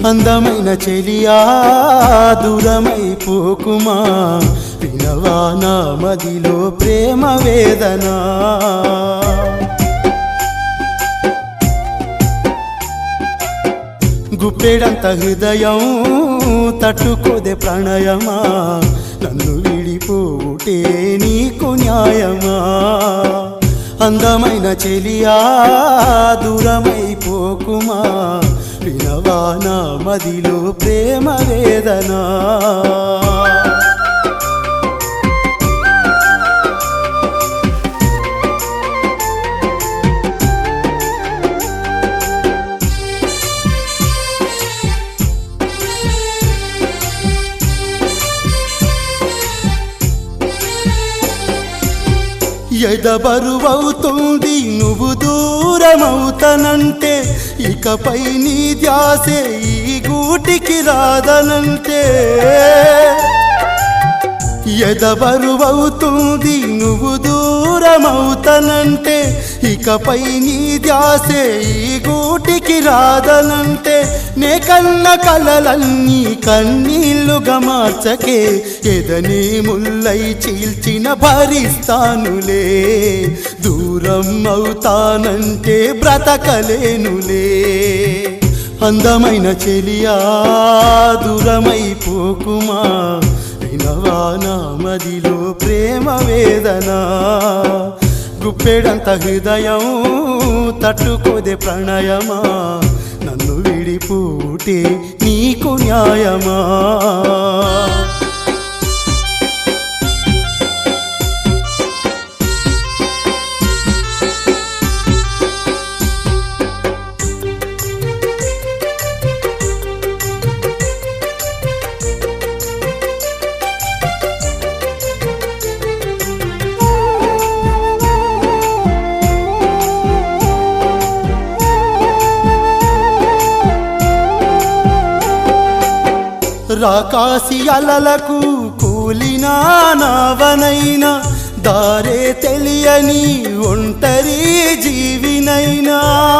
అందమైన చెలియా దూరమైపోకుమా వినవా నా మదిలో ప్రేమ వేదన గుప్పెడంత హృదయం తట్టుకోదే ప్రణయమా నన్ను విడిపోటే నీకు న్యాయమా అందమైన చెలియా దూరమైపోకుమా వినవా నా మదిలో ప్రేమ వేదన ఎదబరువవుతుంది నువ్వు దూరమవుతానంటే ఇకపై నీ ధ్యాసే ఈ గూటికి రాదనంటే ఎదబరువవుతుంది నువ్వు దూరమవుతానంటే ఇకపై నీ ధ్యాసే ఈ గూటికి రాదనంటే నే కన్న కలలన్నీ కన్నీళ్లుగా మార్చకే ఎదని ముల్లై చీల్చిన భరిస్తానులే దూరం అవుతానంటే బ్రతకలేనులే అందమైన చెలియా దూరమైపోకుమా వినవా నా మదిలో ప్రేమ వేదన గుప్పెడంత హృదయం తట్టుకోదే ప్రణయమా నన్ను విడిపోటే నీకు న్యాయమా రాకాసి అలలకు కూలినా నావనైనా దారే తెలియని ఒంటరి జీవినైనా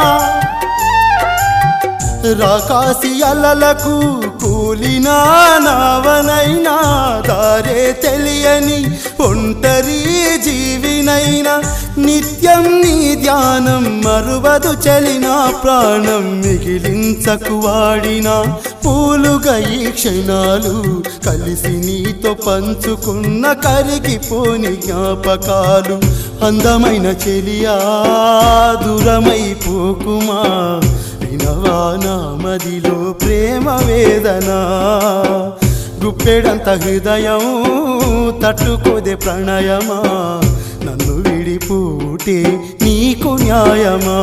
రాకాసి అలలకు కూలినా నావనైనా దారే తెలియని ఒంటరి జీవినైనా నిత్యం నీ ధ్యానం మరువదు చలిన ప్రాణం మిగిలించకు వాడిన పూలుగా ఈ క్షణాలు కలిసి నీతో పంచుకున్న కరిగిపోని జ్ఞాపకాలు అందమైన చెలియా దూరమైపోకుమా వినవా నా మదిలో ప్రేమ వేదన గుప్పెడంత హృదయం తట్టుకోదే ప్రణయమా నన్ను విడిపోటే నీకు న్యాయమా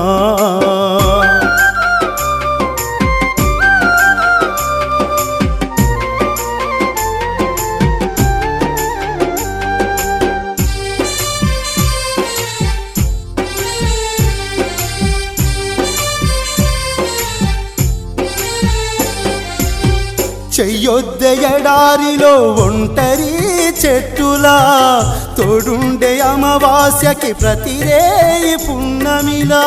చెయ్యొద్దే ఎడారిలో ఒంటరి చెట్టులా తోడుండే అమావాస్యకి ప్రతిరేయి పున్నమిలా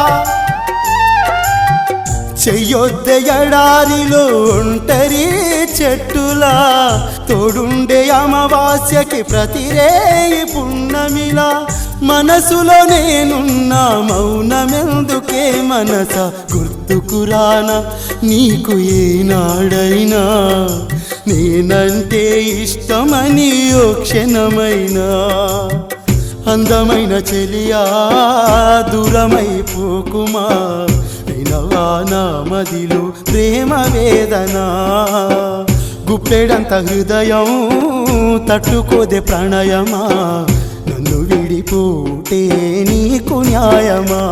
చెయ్యొద్దే ఎడారిలో ఒంటరి చెట్టులా తోడుండే అమావాస్యకి ప్రతిరేయి పున్నమిలా మనసులో నేనున్నా మౌనమెందుకే మనస గుర్తుకురానా నీకు ఏనాడైనా నేనంటే ఇష్టమని ఓ క్షణమైనా అందమైన చెలియా దూరమైపోకుమా వినవా నా మదిలో ప్రేమ వేదన గుప్పెడంత హృదయం తట్టుకోదే ప్రణయమా నన్ను విడిపోటే నీకు న్యాయమా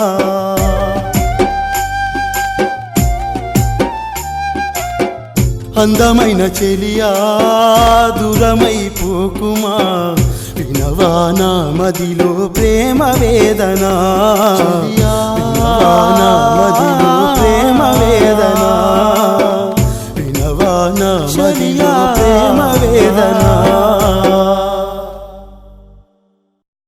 అందమైన చెలియా దూరమైపోకుమా వినవా నా మదిలో ప్రేమ వేదన వినవా నా మదిలో ప్రేమ వేదన వినవా నా మదిలో ప్రేమ వేదన